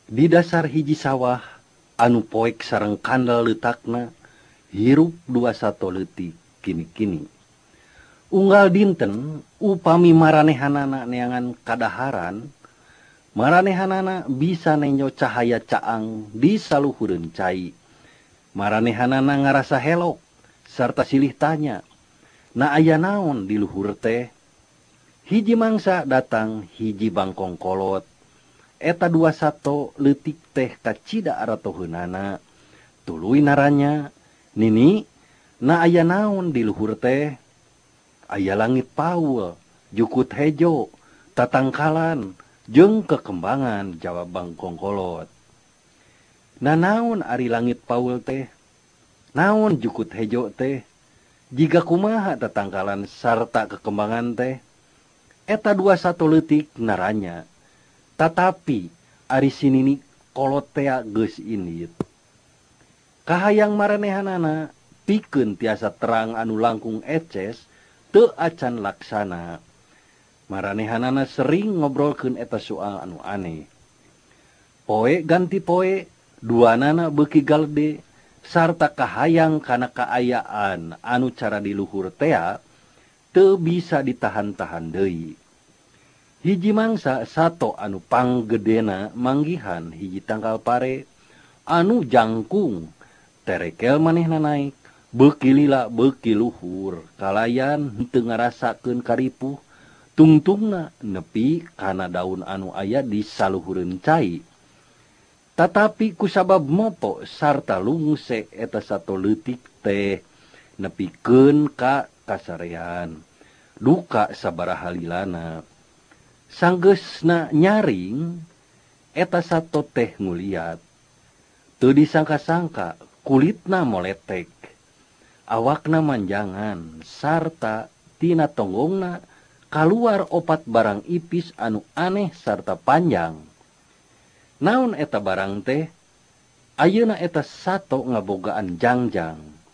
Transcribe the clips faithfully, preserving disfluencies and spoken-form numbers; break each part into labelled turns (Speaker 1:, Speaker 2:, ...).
Speaker 1: Di dasar hiji sawah anu poek sareng kandal letakna hirup dua sato leutik kini-kini. Unggal dinten upami maranehanana neangan kadaharan, maranehanana bisa nenyo cahaya caang di saluhureun cai. Maranehanana ngarasa helok sarta silih tanya, na aya naon di luhur teh? Hiji mangsa datang hiji bangkong kolot. Eta dua sato leutik teh kacida aratoheunana. Tuluy naranya, "Nini, na aya naon di luhur teh?" "Aya langit paul, jukut hejo, tatangkalan, jeung kekembangan," jawab bangkong kolot. "Na naon ari langit paul teh? Naon jukut hejo teh? Jiga kumaha tatangkalan sarta kekembangan teh?" Eta dua sato leutik naranya, "Tatapi ari sinini kolot tea geus indit. Kahayang maranehanana pikeun tiasa terang anu langkung eces teu acan laksana." Maranehanana sering ngobrolkeun eta soal anu aneh. Poe ganti poe duanana beuki galde sarta kahayang kana kaayaan anu cara di luhur tea teu bisa ditahan-tahan deui. Hiji mangsa sato anu panggedena manggihan hiji tangkal pare anu jangkung terekel manehna naik beuki lila beuki luhur kalayan henteu ngarasakeun karipuh tungtungna nepi kana daun anu aya di saluhureun cai. Tatapi kusabab mopo sarta lungse eta sato leutik teh nepikeun ka kasarean duka sabaraha lilana. Sanggeusna nyaring eta sato teh nguliat. Teu disangka-sangka kulitna moletek, awakna manjangan, sarta tina tonggongna kaluar opat barang ipis anu aneh sarta panjang. Naon eta barang teh? Ayeuna eta sato ngabogaan jangjang.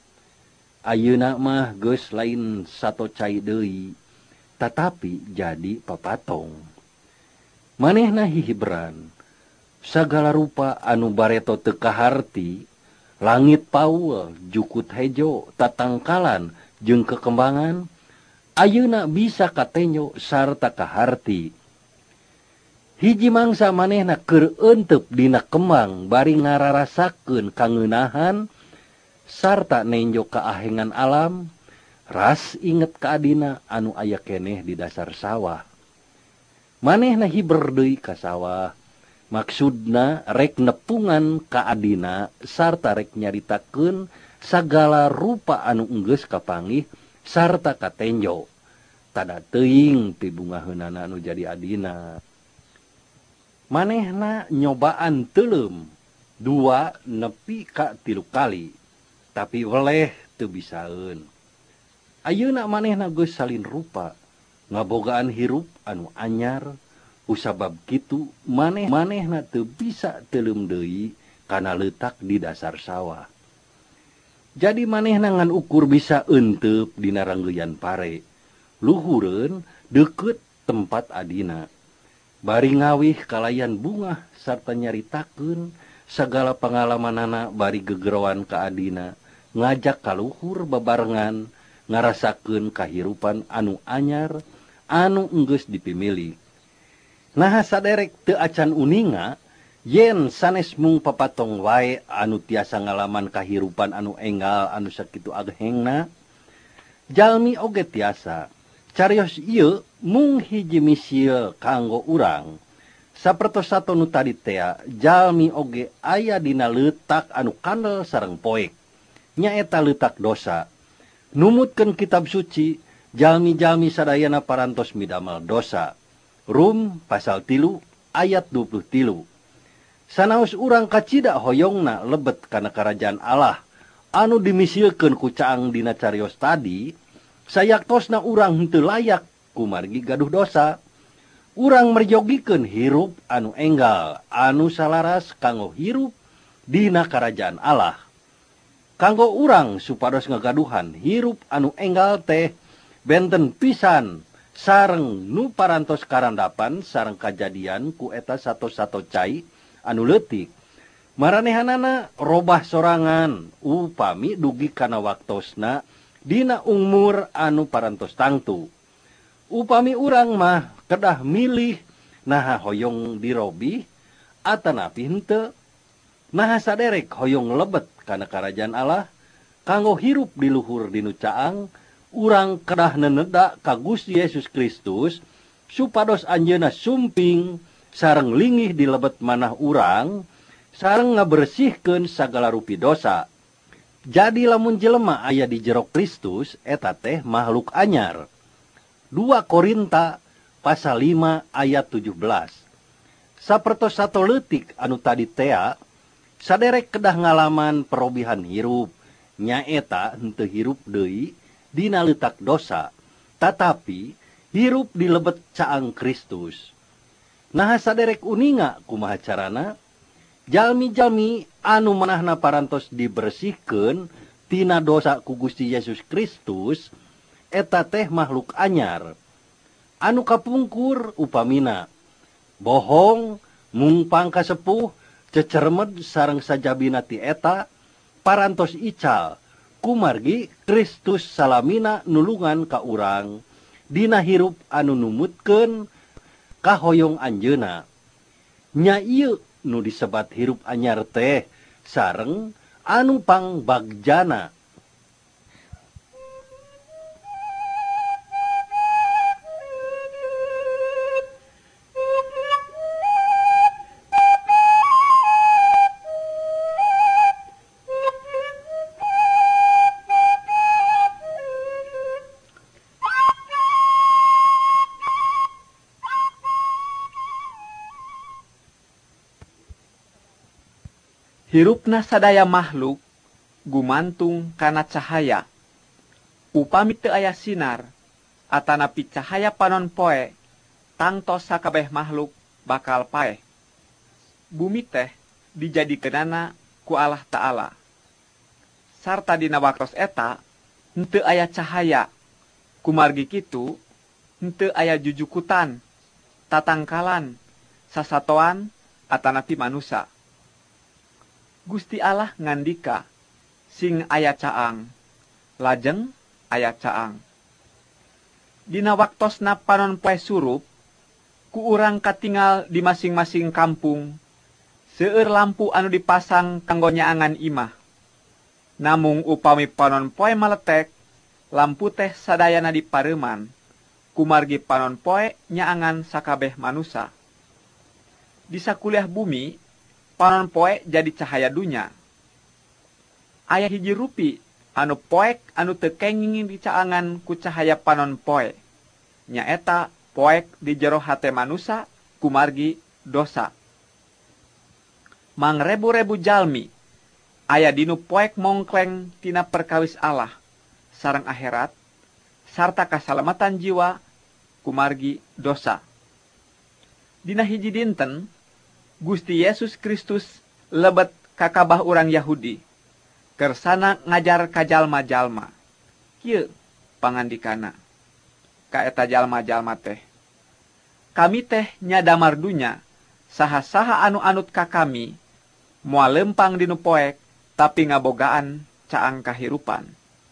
Speaker 1: Ayeuna mah geus lain sato cai deui, tatapi jadi papatong. Manehna hihibran, sagala rupa anu bareto teu kaharti, langit paul, jukut hejo, tatangkalan, jeung kekembangan, ayeuna bisa katenyo sarta kaharti. Hiji mangsa manehna keur eunteup dina kembang bari ngararasakeun kangeunahan sarta nenjo kaahengan alam, ras inget ka adina anu aya keneh di dasar sawah. Manehna hiber deui ka sawah, maksudna rek nepungan ka adina sarta rek nyaritakeun sagala rupa anu enggeus kapanggih sarta katenjo. Tada teuing ti bungaheunana anu jadi adina. Manehna nyobaan teuleum dua nepi ka tilu kali, tapi weleh teu bisaeun. Ayeuna manehna geus salin rupa, ngabogaan hirup anu anyar, usabab kitu maneh-manehna teu bisa teuleum deui kana leutak di dasar sawah. Jadi manehna ngan ukur bisa eunteup dina ranggeuyan pare, luhureun deukeut tempat adina. Bari ngawih kalayan bunga sarta nyaritakeun sagala pangalamanana bari gegerowan ka adina, ngajak ka luhur bebarengan ngarasakeun kahirupan anu anyar anu enggeus dipimili. Nah saderek teu acan uninga yen sanes mung papatong wae anu tiasa ngalaman kahirupan anu enggal anu sakitu agehengna. Jalmi oge tiasa carios ieu mung hiji misil kanggo urang. Sapertos sato nu tadi tea jalmi oge aya dina leutak anu kandel sareng poek, nyaeta leutak dosa. Numutkeun kitab suci, jalmi-jalmi sadayana parantos midamel dosa. Rum pasal tilu ayat dua puluh tilu. Sanaos urang kacida hoyongna lebet kana karajaan Allah anu dimisilkeun ku caang dina carios tadi, sayaktosna urang henteu layak kumargi gaduh dosa. Urang merjogikeun hirup anu enggal anu salaras kanggo hirup dina karajaan Allah. Kanggo urang supados ngagaduhan hirup anu enggal teh benten pisan sareng nu parantos karandapan sareng kajadian ku eta sato-sato cai anu leutik maranehanana robah sorangan upami dugi kana waktosna dina umur anu parantos tangtu. Upami urang mah kedah milih naha hoyong dirobi atanapi henteu, naha saderek hoyong lebet kana karajaan Allah kanggo hirup di luhur dinu caang. Urang kedah neneda ka Gusti Yesus Kristus supados anjeunna sumping sareng lingih di lebet manah urang sareng ngabersihkeun sagala rupi dosa. Jadi lamun jelema aya di jero Kristus eta teh makhluk anyar. dua Korinta pasal lima ayat tujuh belas. Sapertos sato leutik anu tadi tea saderek kedah ngalaman perobihan hirup nyaeta henteu hirup deui dina leutak dosa, tatapi hirup di lebet caang Kristus. Nah saderek uninga kumaha carana? Jalmi-jalmi anu manahna parantos dibersihkeun tina dosa ku Gusti Yesus Kristus, eta teh makhluk anyar. Anu kapungkur upamina bohong, mungpang kasepuh, cecermed sareng sajabina ti eta parantos ical. Kumargi Kristus salamina nulungan ka urang dina hirup anu numutkeun ka hoyong anjeunna. Nya ieu nu disebat hirup anyar teh sareng anu pangbagjana.
Speaker 2: Hirupna sadaya makhluk gumantung kana cahaya. Upami teu aya sinar atanapi cahaya panon poe, tangtos sakabeh makhluk bakal paeh. Bumi teh dijadikeunana ku Allah Ta'ala. Sarta dina waktos eta henteu aya cahaya. Kumargi kitu henteu aya jujukutan, tatangkalan, sasatoan atanapi manusa. Gusti Allah ngandika, sing aya caang, lajeng aya caang. Dina waktosna panon poe surup, ku urang katingal di masing-masing kampung, seueur lampu anu dipasang kanggo nyaangan imah. Namung upami panon poe maletek, lampu teh sadayana dipareuman, kumargi panon poe nyaangan sakabeh manusa. Di sakuliah bumi, panon poe jadi cahaya dunya. Aya hiji rupi anu poek anu teu kenging di caangan ku cahaya panon poe. Nyaeta poek di jero hate manusa kumargi dosa. Mangrebu-rebu jalmi aya dinu poek mongkleng tina perkawis Allah sareng akhirat sarta kasalamatan jiwa kumargi dosa. Dina hiji dinten Gusti Yesus Kristus lebet kakabah urang Yahudi kersana ngajar ka jalma-jalma. Kieu pangandikana ka eta jalma-jalma teh, kami teh nya damar dunya, saha-saha anu anut ka kami moal lempang dinu poek tapi ngabogaan caang kahirupan.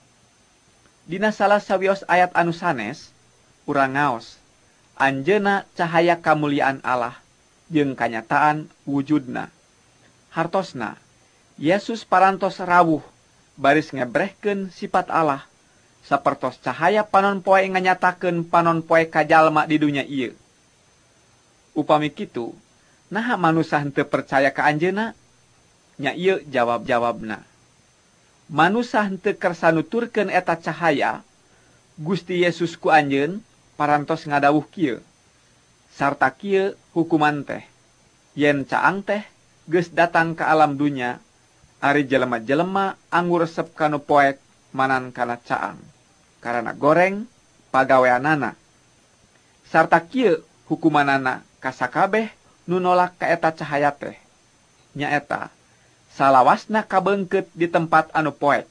Speaker 2: Dina salah sawios ayat anu sanes urang ngaos anjeunna cahaya kamuliaan Allah jeung kanyataan wujudna. Hartosna, Yesus parantos rawuh baris ngebrehkeun sifat Allah, sapertos cahaya panon poe nganyatakeun panon poe ka jalma di dunya ieu. Upami kitu, naha manusa henteu percaya ka anjeunna? Nya ieu jawab-jawabna. Manusa henteu kersa nuturkeun eta cahaya, Gusti Yesus ku anjeun parantos ngadawuh kieu. Sarta kieu hukuman teh, yen caang teh geus datang ka alam dunya, ari jelema-jelema anu resep kanu poek manan kana caang, karana goreng pagaweanana. Sarta kieu hukumanana ka sakabeh nu nolak ka eta cahaya teh, nyaeta salawasna kabeungkeut di tempat anu poek.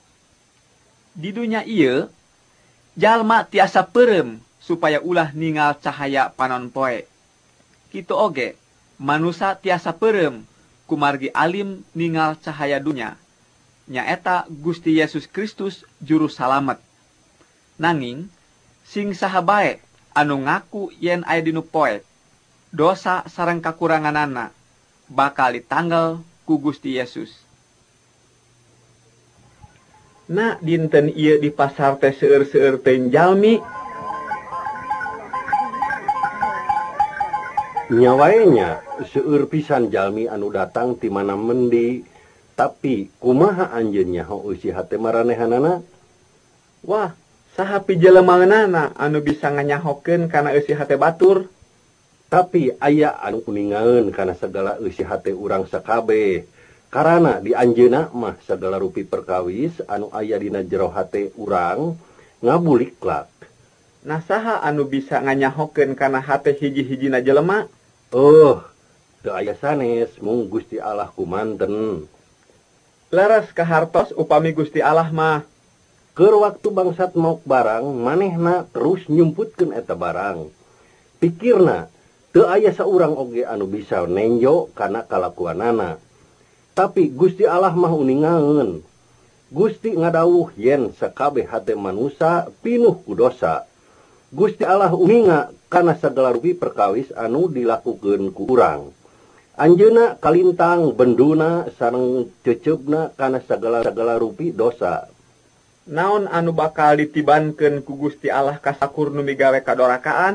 Speaker 2: Di dunya ieu jalma tiasa peureum supaya ulah ningal cahaya panon poe. Kitu oge manusia tiasa perem kumargi alim ningal cahaya dunya. Nyaeta Gusti Yesus Kristus juru salamet. Nanging sing saha bae anu ngaku yen aya dinu poek dosa sareng kakuranganana bakal ditanggal ku Gusti Yesus.
Speaker 3: Na dinten ieu di pasar teh seueur-seueur teuing jalmi.
Speaker 1: Nyawaenya seueur pisan jalmi anu datang ti mana mendi, tapi kumaha anjeunnya heueuh si hate maranehanana?
Speaker 3: Wah, saha pi jelemaeunana anu bisa nganyahokeun kana eusi hate batur?
Speaker 1: Tapi aya anu kuningaeun kana sagala eusi hate urang sakabeh. Karana di anjeunna mah sagala rupi perkawis anu aya dina jero hate urang ngabuliklak.
Speaker 3: Nah saha anu bisa nganyahokeun kana hate hiji-hijina jelema?
Speaker 1: Oh, teu aya sanes mung Gusti Allah kumanten.
Speaker 3: Laras kahartos upami Gusti Allah mah.
Speaker 1: Keur waktu bangsat mauk barang, manehna terus nyumputkeun eta barang. Pikirna, teu aya saurang oge anu bisa nenjo kana kalakuanana. Tapi Gusti Allah mah uningaeun. Gusti ngadawuh yen sakabeh hate manusia pinuh ku dosa. Gusti Allah uninga kana sagala rupi perkawis anu dilakukeun ku urang. Anjeunna kalintang benduna sareng ceuceubna kana sagala-sagala rupi dosa.
Speaker 3: Naon anu bakal ditibankeun ku Gusti Allah ka sakur nu migawe kadorakaan?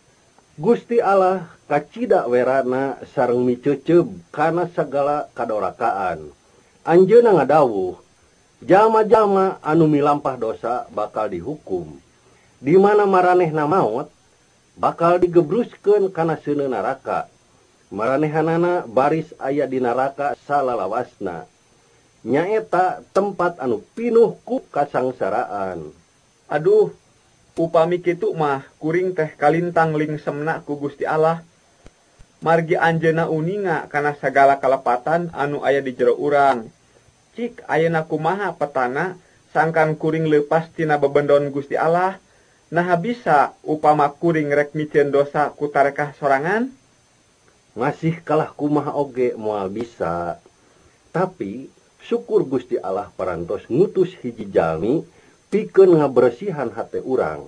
Speaker 1: Gusti Allah kacida werana sareng miceuceub kana sagala kadorakaan. Anjeunna ngadawuh, jalma-jalma anu milampah dosa bakal dihukum. Di mana maranehna maot bakal digebruskeun kana seuneu naraka. Maranehanana baris aya di neraka salalawasna. Nyaeta tempat anu pinuh ku kasangsaraan.
Speaker 3: Aduh, upami kitu mah kuring teh kalintang lingsemna ku Gusti Allah. Margi anjeunna uninga kana sagala kalepatan anu aya di jero urang. Cik ayeuna kumaha petana sangkan kuring leupas tina bebendon Gusti Allah. Nah bisa upama kuring rek micieun dosa ku tarekah sorangan?
Speaker 1: Masih kalah kumaha oge moal bisa. Tapi syukur Gusti Allah parantos ngutus hiji jalmi pikeun ngabersihan hate urang.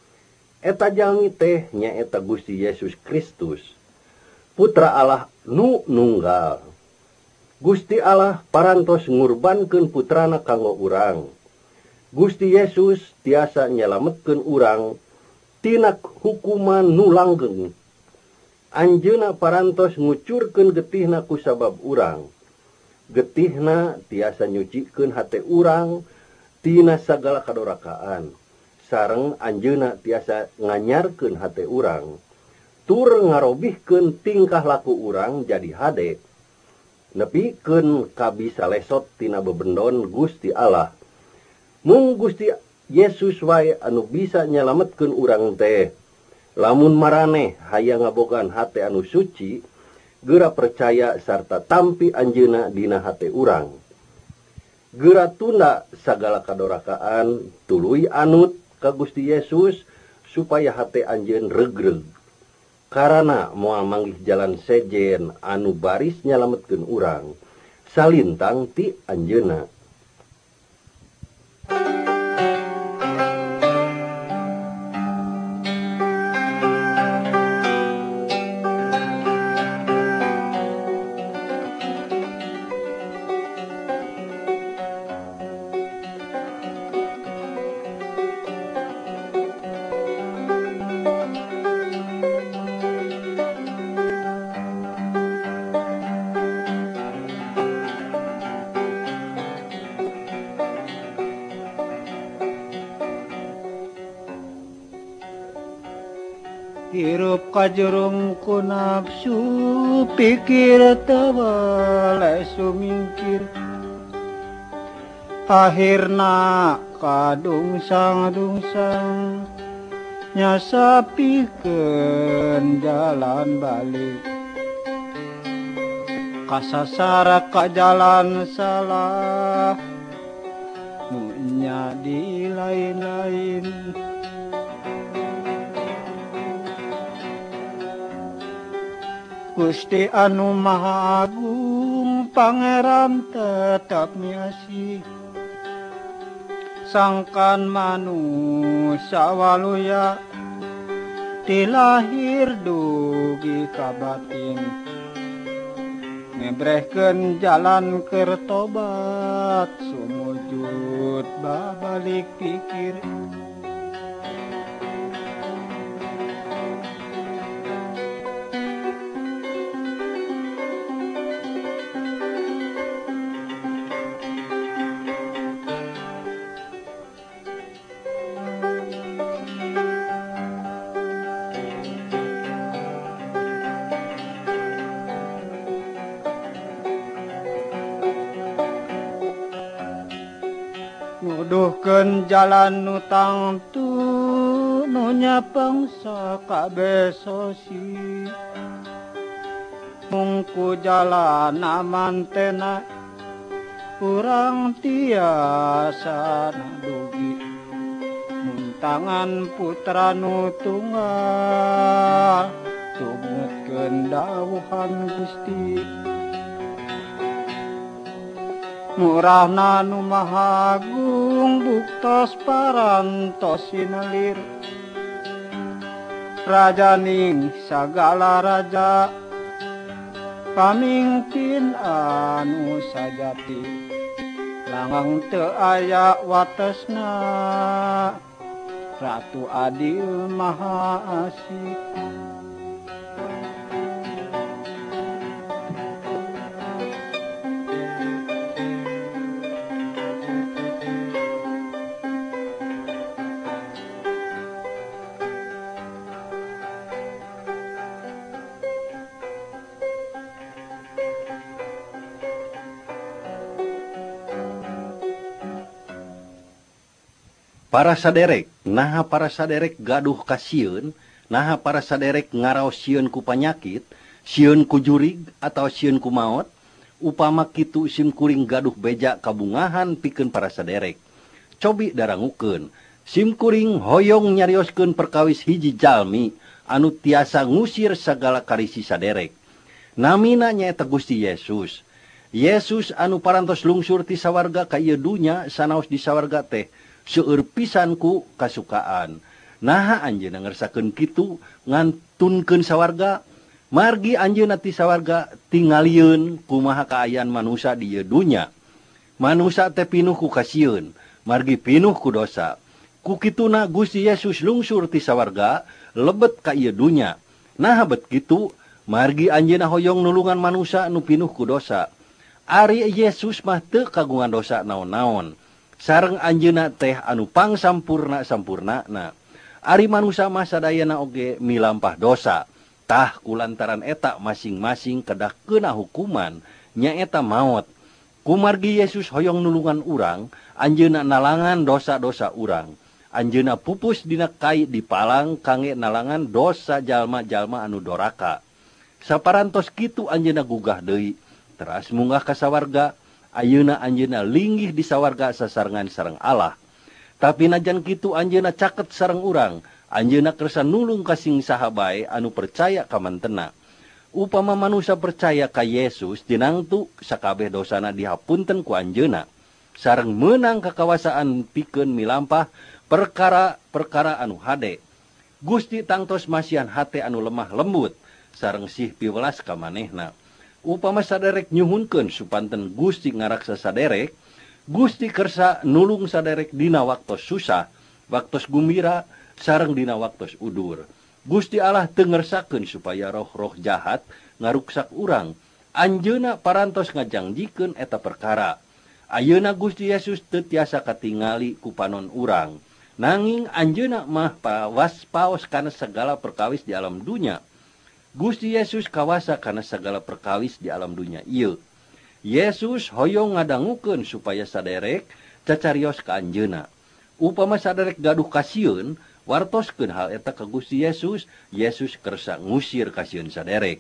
Speaker 1: Eta jalmi teh nyaeta Gusti Yesus Kristus, Putra Allah nu nunggal. Gusti Allah parantos ngurbankeun putrana kanggo urang. Gusti Yesus tiasa nyalametkeun urang tina hukuman nu langgeng. Anjeunna parantos ngucurkeun getihna ku sabab urang. Getihna tiasa nyucikeun hate urang tina sagala kadorakaan. Sareng anjeunna tiasa nganyarkeun hate urang. Tur ngarobihkeun tingkah laku urang jadi hade. Nepikeun kabisa lesot tina bebendon Gusti Allah. Mung Gusti Yesus wae anu bisa nyalametkeun urang teh. Lamun maraneh hayang ngabogaan hate anu suci, geura percaya sarta tampi anjeunna dina hate urang. Geura tunda sagala kadorakaan, tuluy anut ka Gusti Yesus supaya hate anjeun regreg. Karana moal manggih jalan sejen anu baris nyalametkeun urang, salintang ti anjeunna.
Speaker 4: Hirup kajurung ku nafsu pikir tebal sumingkir akhirna kadungsang-dungsang nyasa pikeun jalan balik kasasara ka jalan salah nu nya di lain-lain. Gusti anu Maha Agung Pangeran tetap miasih sangkan manusia waluya tilahir dugi kabatin ngebrehkeun jalan keur tobat sumujud babalik pikir nuduhkeun jalan nu tangtu nu nyapengsa kabesosi mungku jalan amantena urang tiasa nadugi muntangan putra nu tunggal tumutkeun dawuhan Gusti Murahna nu Maha Agung buktos parantos sinelir rajaning sagala raja pamingpin anu sajati langang teu aya watesna Ratu Adil Maha Asih
Speaker 1: Para saderek, naha para saderek gaduh ka sieun, naha para saderek ngaraos sieun ku panyakit, sieun ku jurig atau sieun ku maot, upama kitu sim kuring gaduh beja kabungahan pikeun para saderek. Cobi darangukeun, sim kuring hoyong nyarioskeun perkawis hiji jalmi anu tiasa ngusir sagala karisi saderek. Namina nyaeta Gusti Yesus. Yesus anu parantos lungsur ti sawarga ka ieu dunya sanaos di sawarga teh seueur pisan ku kasukaan. Naha anjeunna ngersakeun kitu ngantunkeun sawarga, margi anjeunna ti sawarga tingalieun kumaha kaayaan manusia di ieu dunya. Manusia teh pinuh ku kasieun, margi pinuh ku dosa. Ku kituna Gusti Yesus lungsur ti sawarga lebet ka ieu dunya. Naha bet kitu, margi anjeunna hoyong nulungan manusia nu pinuh ku dosa. Ari Yesus mah teu kagungan dosa naon-naon. Sareng anjeunna teh anu pangsampurna sampurnana. Ari manusia mah sadayana oge milampah dosa. Tah kulantaran eta masing-masing kedah keuna hukuman nyaeta maot. Kumargi Yesus hoyong nulungan urang, anjeunna nalangan dosa-dosa urang. Anjeunna pupus dina kai dipalang kangge nalangan dosa jalma-jalma anu doraka. Saparantos kitu anjeunna gugah deui, teras munggah ka sawarga. Ayeuna anjeunna linggih di sawarga sasarengan sareng Allah. Tapi najan kitu anjeunna caket sareng urang, anjeunna kersa nulung ka sing saha bae anu percaya ka mantena. Upama manusia percaya ka Yesus dinangtu sakabeh dosana dihapunten ku anjeunna, sareng meunang kakawasaan pikeun milampah perkara-perkara anu hade. Gusti tangtos masihan hate anu lemah lembut sareng sih piwelas ka manehna. Upama saderek nyuhunkeun supanten Gusti ngaraksa saderek, Gusti kersa nulung saderek dina waktos susah, waktos gumbira, sareng dina waktos udur. Gusti Allah teu ngersakeun supaya roh-roh jahat ngaruksak urang. Anjeunna parantos ngajangjikeun eta perkara. Ayeuna Gusti Yesus teu tiasa katingali ku panon urang. Nanging anjeunna mah pawas paos kana segala perkawis di alam dunya. Gusti Yesus kawasa kana segala perkawis di alam dunia ieu. Yesus hoyong ngadangukeun supaya saderek cacarios ka anjeunna. Upama saderek gaduh kasieun, wartoskeun hal eta ka Gusti Yesus, Yesus kersa ngusir kasieun saderek.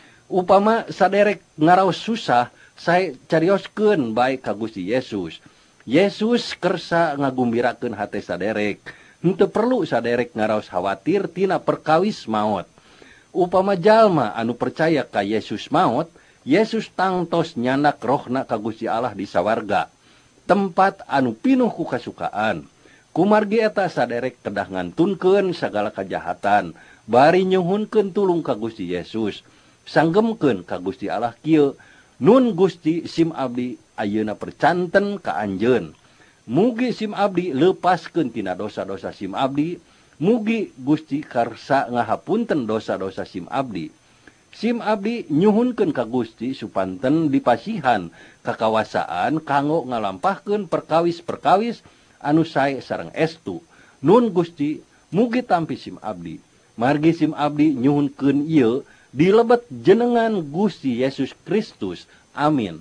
Speaker 1: Upama saderek ngaraos susah, sae carioskeun bae ka Gusti Yesus. Yesus kersa ngagumbirakeun hate saderek. Henteu perlu saderek ngaraos khawatir tina perkawis maot. Upama jalma anu percaya ka Yesus maot, Yesus tangtos nyanak rohna ka Gusti Allah di sawarga, tempat anu pinuh ku kasukaan. Kumargi eta saderek kedah ngantunkeun sagala kajahatan, bari nyuhunkeun tulung ka Gusti Yesus, sanggemkeun ka Gusti Allah kieu, nun Gusti sim abdi ayeuna percanten ka anjeun. Mugi sim abdi lepaskeun tina dosa-dosa sim abdi, mugi Gusti karsa ngahapunten dosa-dosa sim abdi. Sim abdi nyuhunkeun ka Gusti supanten dipasihan kakawasaan kanggo ngalampahkeun perkawis-perkawis anu sae sareng estu. Nun Gusti mugi tampi sim abdi. Margi sim abdi nyuhunkeun ieu dilebet jenengan Gusti Yesus Kristus. Amin.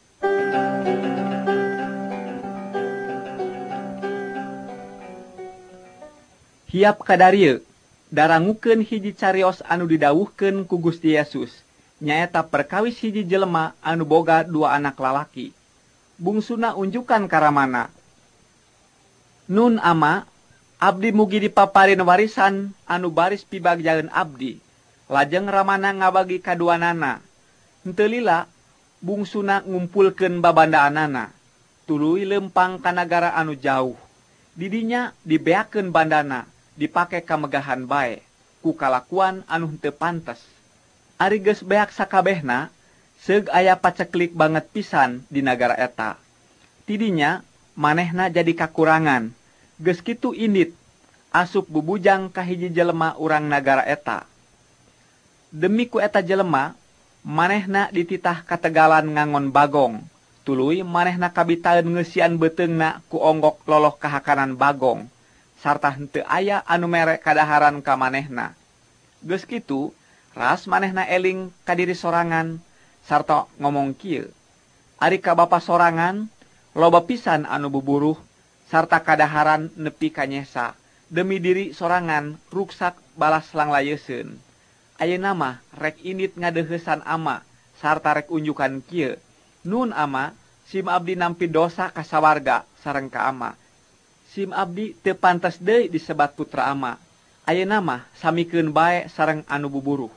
Speaker 2: Hiap kadarieu darangukeun hiji carios anu didawuhkeun ku Gusti Yesus, nyaeta perkawis hiji jelema anu boga dua anak lalaki. Bungsuna unjukan karamana. Nun ama, abdi mugi dipaparin warisan anu baris pibagjaeun abdi. Lajeng ramana ngabagi kaduanana. Henteu lila, bungsuna ngumpulkeun babandaanana. Tuluy lempang ka nagara anu jauh. Didinya dibeakeun bandana, dipake kamegahan bae, ku kalakuan anu henteu pantes. Ari geus beak sakabehna, seug aya paceklik banget pisan di nagara eta. Tidinya manehna jadi kakurangan. Geus kitu indit, asup bubujang ka hiji jelema urang nagara eta. Demi ku eta jelema, manehna dititah kategalan ngangon bagong. Tuluy manehna kabitaeun ngeusian beuteungna ku onggok loloh kahakanan bagong. Sarta henteu aya anu mere kadaharan ka manehna. Geus kitu, ras manehna eling ka diri sorangan, sarta ngomong kieu. Ari ka bapa sorangan, loba pisan anu buburuh, sarta kadaharan nepi ka nyesa. Demi diri sorangan, ruksak balas langlayeuskeun. Ayeuna mah rek indit ngadeuheusan ama, sarta rek unjukan kieu. Nun ama, sim abdi nampi dosa ka sawarga sareng ka ama. Sim abdi teu pantes deui disebat putra ama. Ayeuna mah samikeun bae sareng anu buburuh.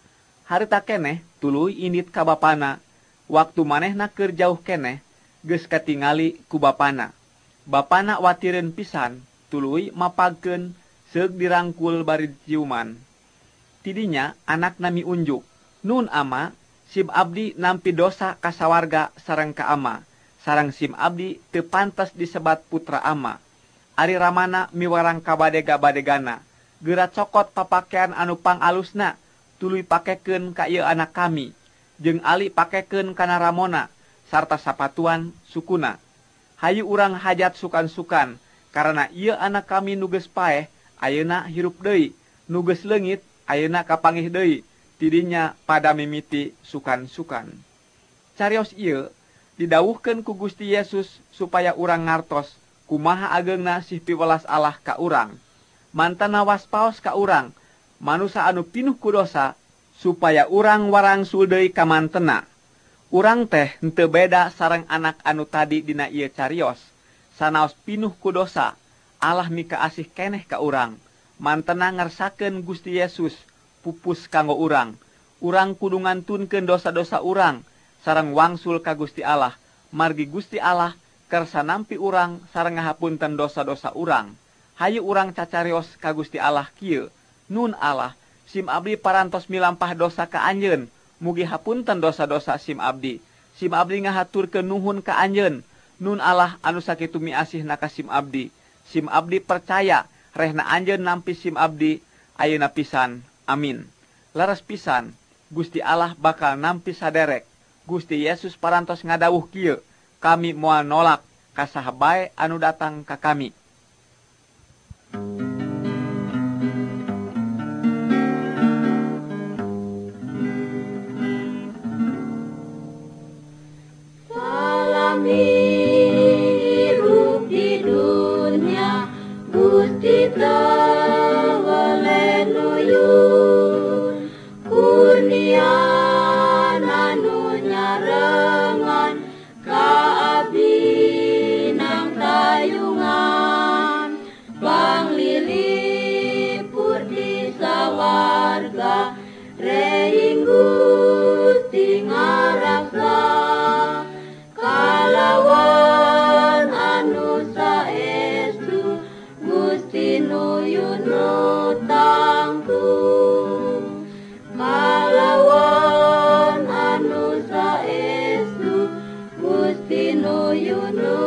Speaker 2: Harita keneh tuluy indit ka bapana. Waktu manehna keur jauh keneh, geus katingali ku bapana. Bapana watireun pisan, tuluy mapagkeun seug dirangkul bari ciuman. Tidinya anak nami unjuk. Nun ama, sim abdi nampi dosa ka sawarga sareng ka ama. Sareng sim abdi teu pantes disebat putra ama. Ari ramana miwarang ka badega-badegana. Geura cokot papakean anu pangalusna, tuluy pakekeun ka ieu anak kami. Jeung ali pakekeun kana ramona, sarta sapatuan sukuna. Hayu urang hajat sukan-sukan, karena ieu anak kami nu geus paeh, ayeuna hirup deui, nu geus leungit, ayeuna kapanggih deui, tidinya pada mimiti sukan-sukan. Carios ieu didawuhkeun ku Gusti Yesus supaya urang ngartos kumaha ageungna sih piwelas Allah ka urang. Mantana waspaos ka urang, manusa anu pinuh ku dosa, supaya urang warangsul deui ka mantena. Urang teh henteu beda sareng anak anu tadi dina ieu carios. Sanaos pinuh ku dosa, Allah mika asih keneh ka urang. Mantena ngarsakeun Gusti Yesus pupus kanggo urang. Urang kudu ngantunkeun dosa-dosa urang sareng wangsul ka Gusti Allah. Margi Gusti Allah kersa nampi urang sareng ngahapunten dosa-dosa urang. Hayu urang cacarios ka Gusti Allah kieu. Nun Allah, sim abdi parantos milampah dosa ka anjeun, mugi hapunten dosa-dosa sim abdi. Sim abdi ngahaturkeun nuhun ka anjeun. Nun Allah anu sakitu miasihna ka sim abdi. Sim abdi percaya rehna anjeun nampi sim abdi ayeuna pisan. Amin. Leres pisan, Gusti Allah bakal nampi saderek. Gusti Yesus parantos ngadawuh kieu, kami moal nolak ka saha bae anu datang ka kami.
Speaker 5: Hirup di dunia Gusti teu weleh nuyun kurnian anu nyarengan ka abdi nang tayungan. reing Gusti ngaraksa kalawan anu saestu Gusti nuyuno tangtung kalawan anu saestu Gusti nuyuno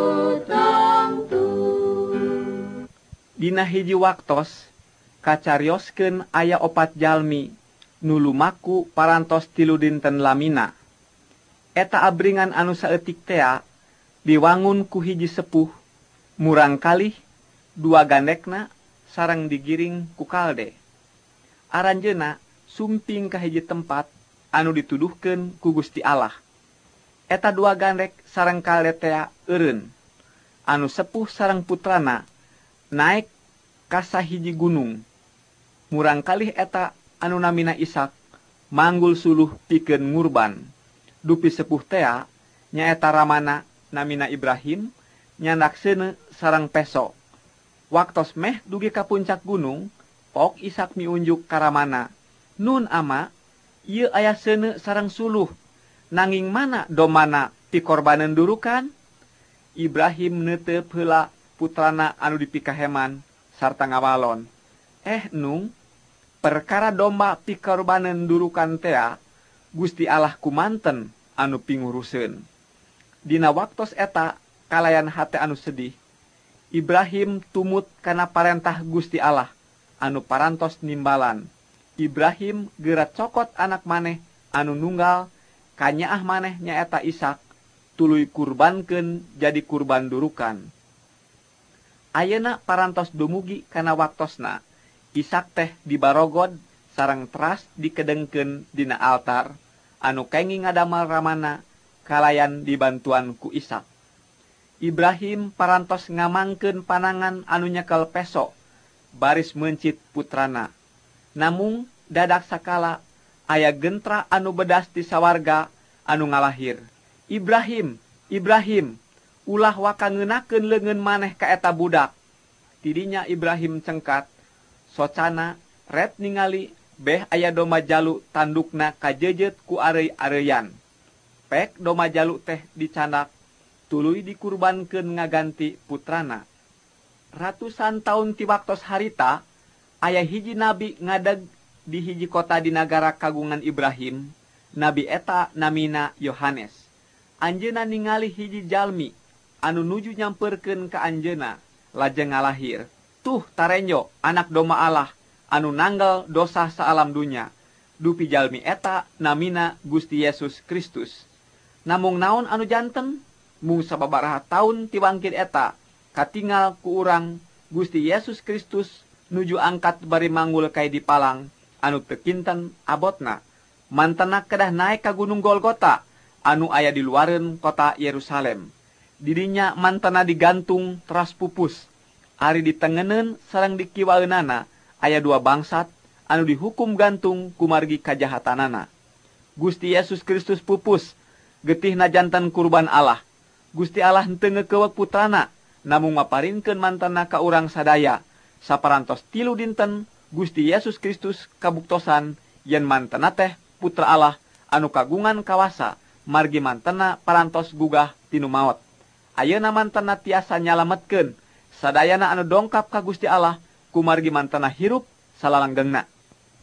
Speaker 5: tangtung.
Speaker 2: Dina hiji waktos kacarioskeun aya opat jalmi nu lumaku parantos tilu dinten lamina. Eta abringan anu saeutik tea diwangun ku hiji sepuh murang kalih dua gandekna sareng digiring ku kalde. Aranjeuna sumping ka hiji tempat anu dituduhkeun ku Gusti Allah. Eta dua gandek sareng kalde tea eureun. Anu sepuh sareng putrana naek ka sahiji gunung. Murang kalih eta anu namina Ishak manggul suluh pikeun ngurban. Dupi sepuh tea nyaeta ramana namina Ibrahim nyandakseuna sareng peso. Waktos meh dugi ka puncak gunung, pok Ishak miunjuk ka ramana, "Nun ama, ieu aya seuneu sareng suluh, nanging mana domana pikorbaneun durukan?" Ibrahim neuteub heula putrana anu dipikaheman sarta ngawalon, "Eh nung, perkara domba pikorbaneun durukan tea Gusti Allah kumanten anu pinguruseun." Dina waktos eta kalayan hate anu sedih, Ibrahim tumut kana parentah Gusti Allah anu parantos nimbalan. Ibrahim geura cokot anak maneh anu nunggal kanyaah maneh nyaeta Ishak tuluy kurbankeun jadi kurban durukan. Ayeuna parantos dumugi kana waktosna, Ishak teh dibarogod sareng teras dikedengkeun dina altar anu kenging ngadamel ramana kalayan dibantuan ku Ishak. Ibrahim parantos ngamangkeun panangan anu nyekel peso baris mencit putrana. Namung dadak sakala aya gentra anu bedas ti sawarga anu ngalahir. "Ibrahim, Ibrahim, ulah waka ngeunakeun leungeun maneh ka eta budak." Tidinya Ibrahim cengkat, socana ret ningali beh aya domba jalu tandukna kajejet ku areuy-areuyan. Pek domba jalu teh dicandak tuluy dikurbankeun ngaganti putrana. Ratusan taun ti waktos harita aya hiji nabi ngadeg di hiji kota di nagara kagungan Ibrahim. Nabi eta namina Yohanes. Anjeunna ningali hiji jalmi anu nuju nyamperkeun ka anjeunna lajeng ngalahir, "Tuh tarenjo anak domba Allah anu nanggal dosa saalam dunya." Dupi jalmi eta namina Gusti Yesus Kristus. Namung naon anu janten? Mung sababaraha taun ti bangkit eta katingal ku urang Gusti Yesus Kristus nuju angkat bari manggul kai di palang anu teu kinten abotna. Mantena kedah naek ka Gunung Golgota anu aya di luareun kota Yerusalem. Dirinya mantena digantung teras pupus. Ari ditengeneun sareng dikiwaeunana aya dua bangsat anu dihukum gantung kumargi kajahatanana. Gusti Yesus Kristus pupus getihna janten kurban Allah. Gusti Allah henteu ngekeuweuk putrana, namung maparinkeun mantena ka urang sadaya. Saparantos tilu dinten Gusti Yesus Kristus kabuktosan yen mantena teh putra Allah anu kagungan kawasa margi mantena parantos gugah tinu maot. Ayeuna mantena tiasa nyalametkeun sadayana anu dongkap ka Gusti Allah kumargi mantena hirup salalanggengna.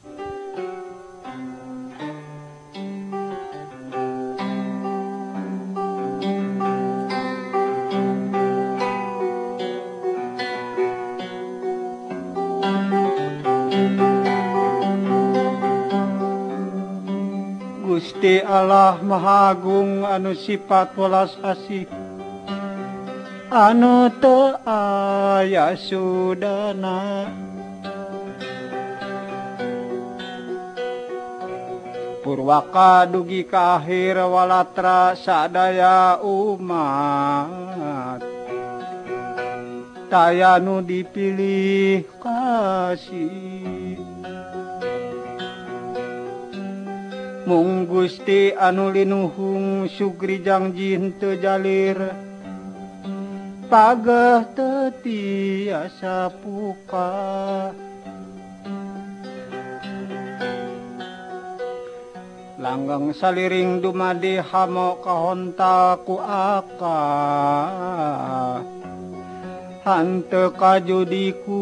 Speaker 4: Gusti Allah Mahagung anu sifat welas asih, anu teu aya sudana. Purwaka dugi ka akhir walatra sadaya umat, taya nu dipilih kasih. Mung Gusti anu linuhung sugri janji henteu jalir, pageh teu tiasa puka. langgeng saliring dumadi hamo kahonta ku aka hante kajudi ku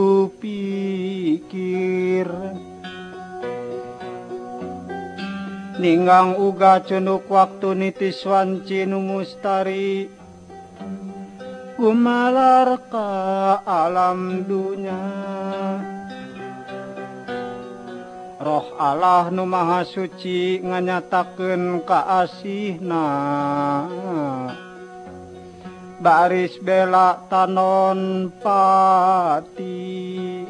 Speaker 4: pikir ninggang uga cunduk waktu nitis wanci nu mustari gumalar ka alam dunya roh Allah nu maha suci nganyatakeun kaasihna baris bela tanon pati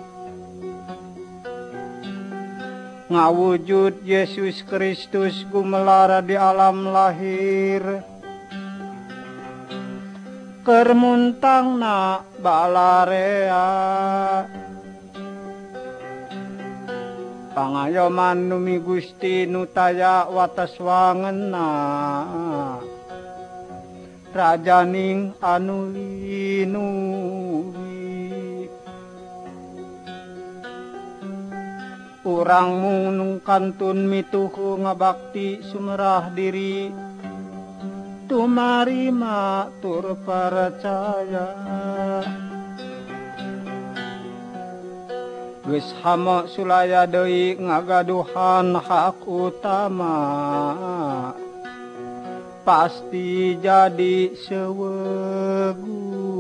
Speaker 4: ngawujud Yesus Kristus gumelara di alam lahir kermuntangna balarea pangayoman numi Gusti nutaya watas wangenna rajaning anu linuwi urang mung kantun mituhu ngabakti sumerah diri tumarima tur percaya geus hamo sulaya deui ngagaduhan hak utama pasti jadi sewegu